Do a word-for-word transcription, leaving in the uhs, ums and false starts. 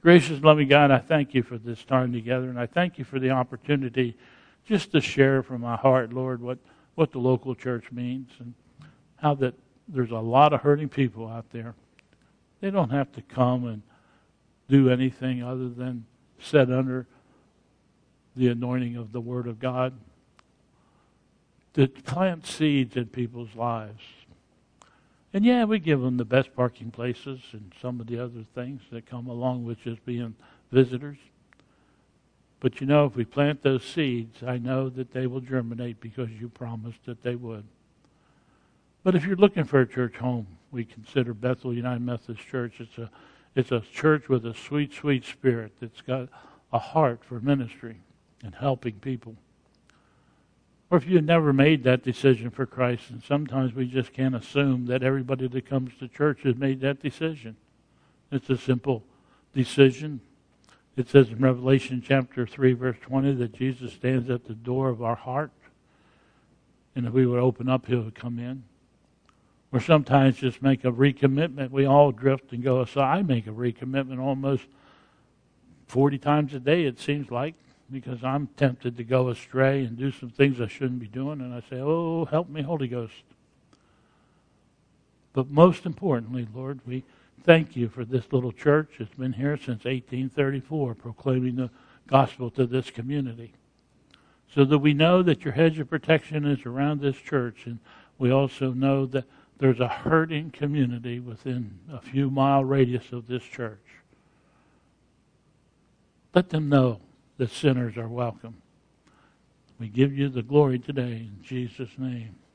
Gracious, loving God, I thank you for this time together, and I thank you for the opportunity just to share from my heart, Lord, what, what the local church means and how that there's a lot of hurting people out there. They don't have to come and do anything other than sit under the anointing of the Word of God to plant seeds in people's lives. And yeah, we give them the best parking places and some of the other things that come along with just being visitors. But you know, if we plant those seeds, I know that they will germinate because you promised that they would. But if you're looking for a church home, we consider Bethel United Methodist Church. It's a, it's a church with a sweet, sweet spirit that's got a heart for ministry and helping people. Or if you've never made that decision for Christ, and sometimes we just can't assume that everybody that comes to church has made that decision. It's a simple decision. It says in Revelation chapter three, verse twenty, that Jesus stands at the door of our heart. And if we would open up, He would come in. Or sometimes just make a recommitment. We all drift and go aside. I make a recommitment almost forty times a day, it seems like, because I'm tempted to go astray and do some things I shouldn't be doing. And I say, oh, help me, Holy Ghost. But most importantly, Lord, we thank you for this little church. It's been here since eighteen thirty-four, proclaiming the gospel to this community. So that we know that your hedge of protection is around this church. And we also know that there's a hurting community within a few mile radius of this church. Let them know that sinners are welcome. We give you the glory today in Jesus' name.